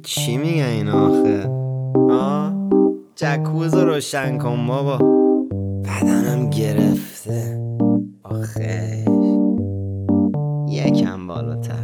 چی میگه این آخه؟ جکوز رو روشن کن بابا، بدنم گرفته آخه. یکم بالاتر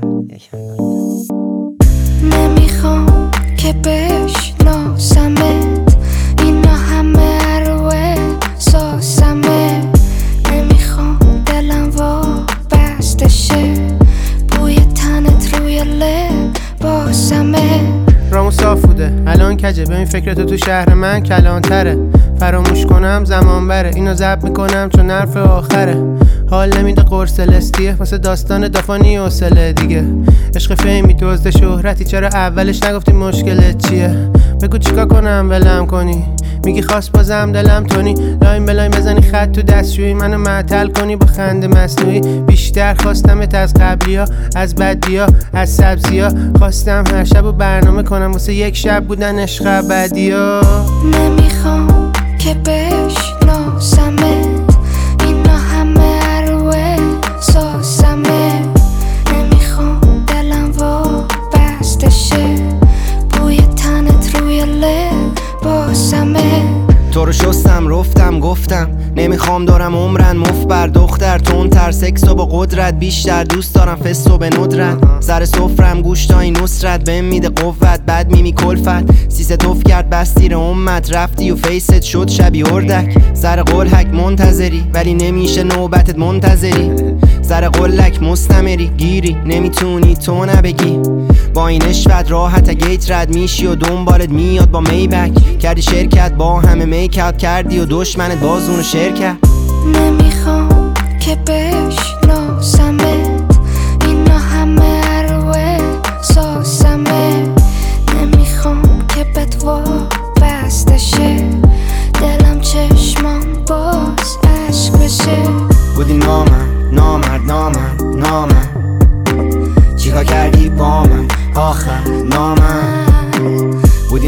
نمیخوام که بشناسمت، اینا همه روی ساسمه. نمیخوام دلم وابسته شه، بوی تنت روی لباسمه. رامو صاف بوده الان کجه، ببین فکرتو تو شهر من کلانتره. فراموش کنم زمان بره، اینو ضبط میکنم چون حرف آخره. حال نمیده قرص لستیه واسه داستان دافانی حوصله دیگه. عشق فیمی دزد شهرتی، چرا اولش نگفتی مشکلت چیه؟ بگو چیکار کنم ولم کنی، میگی خواست بازم دلم تونی. لاین بلاین بزنی خط تو دستشویی، منو معطل کنی با خنده مصنوعی. بیشتر خواستمت از قبلیا، از بدیا، از سبزیا. خواستم هر شب و برنامه کنم واسه یک شب بودن عشق ابدیا. نمیخوام که بشناسمت، اینا همه روی ساسمه. نمیخوام دلم وابسته شه، بوی تنت روی لباسمه. تو رو شستم رفتم گفتم نمیخوام دارم عمرن مفت بر دختر. تندتر سکس و با قدرت بیشتر، دوست دارم فست و به ندرت. سر سفرم گوشتای نصرت بهم میده قوت، بعد میمی کلفت. سیسه توف کرد بستیر امت، رفتی و فیست شد شبی اردک. سر قلحک منتظری ولی نمیشه نوبتت منتظری. سر قلک مستمری گیری نمیتونی تو نبگی. با این عشقت راحت گیت رد میشی و دنبالت میاد با میبک. کردی شرکت با همه میکات کردی و دشمنت بازونو شرکت. نمیخوام که بشناسمت، اینا همه روی ساسمه. نمیخوام که بهت وابسته شه، دلم چشمام باز عشق بشه. بودی نامرد چیکار کردی با من آخر نامرد. بودی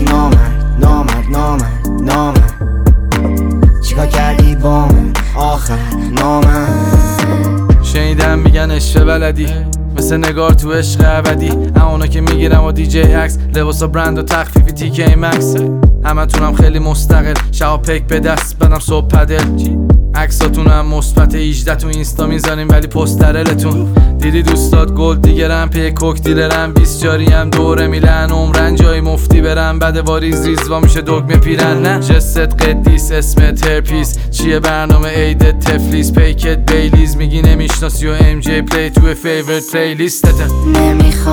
نامرد چیکار کردی با من آخر نامرد. شنیدم میگن عشق بلدی، مثل نگار تو عشق ابدی. اونا که میگیرم و دیجی عکس، لباسا برند و تخفیفی تیکه مکس. همتونم خیلی مستقل، شبا پیک به دست بدم صبح پدل. عکساتونم مثبت 18 تو اینستا میذاریم ولی پسترلتون. دیدی دوستات گلد دیگرم پی کوک دیلرم، 20 جاریم دوره میلن عمرن جای مفتی برم. بعد واریز ریزوا میشه دگمه پیرن. نه جست قدیس اسمت هرپیس، چیه برنامه عید تفلیس. پیکت بیلیز میگی نمیشناسی و ام جی پلی تو فیورت پلی لیستته.